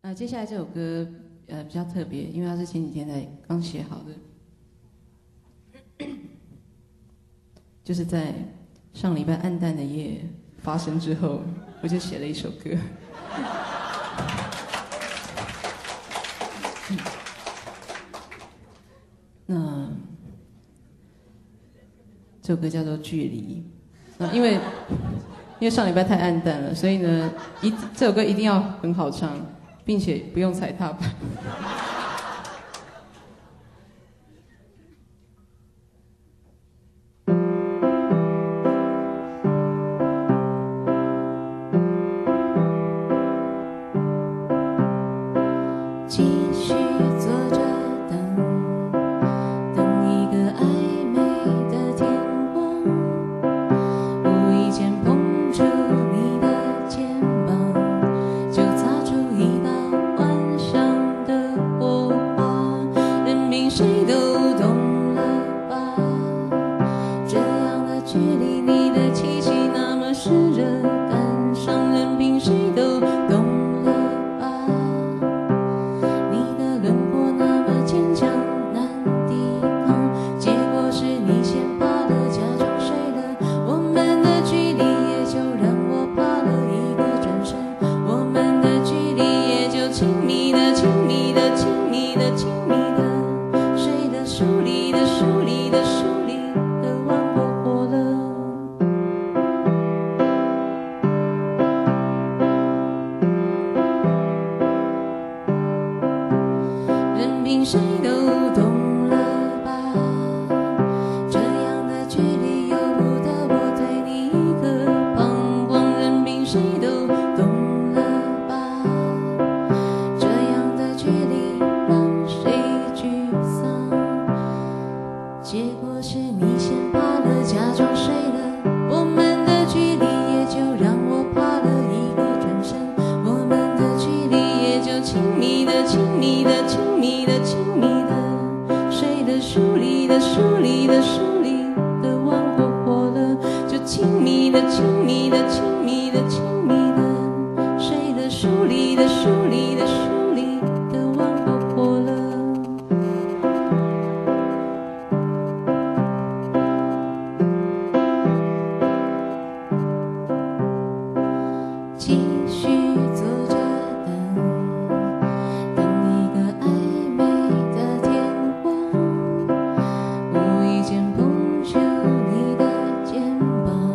接下来这首歌比较特别，因为它是前几天才刚写好的，就是在上礼拜暗淡的夜发生之后，我就写了一首歌。那这首歌叫做《距离》。因为上礼拜太暗淡了，所以呢，这首歌一定要很好唱，并且不用踩踏板。 继续坐着等，等一个暧昧的天光，无意间碰触你的肩膀，就擦出一道幻想的火花，任凭谁都懂了吧？这样的距离，你的气息那么湿热感伤，任凭谁都懂了吧？你的轮廓那么坚强难抵抗，结果是你先怕了，假装睡了，我们的距离也就让我怕了一个转身，我们的距离也就亲密的亲密的亲密的亲密的，睡的疏离的疏离的疏离的玩过火了。任凭谁都懂了吧？这样的距离由不得我对你一个彷徨，任凭谁都懂了吧？这样的距离让谁沮丧？结果是你先怕了，假装睡了，我们的距离也就让我怕了一个转身，我们的距离也就亲密的亲密的亲密的亲密的，睡的疏离的疏离的疏离的玩过火了，就亲密的亲密的亲密的亲密的，睡的疏离的疏离的疏离的玩过火了。继续坐着等，等一个暧昧的天光，无意间碰触你的肩膀，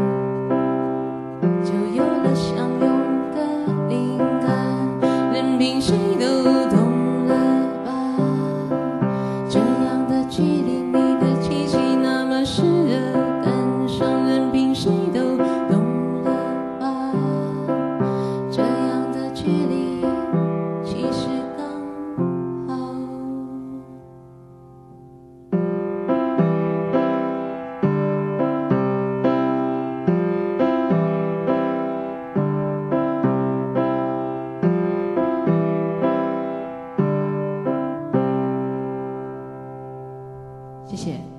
就有了相拥的灵感，任凭谁都懂了吧？这样的距离，你的气息那么湿热感伤，任凭谁都懂了吧？这样的距离其实刚好。 谢谢。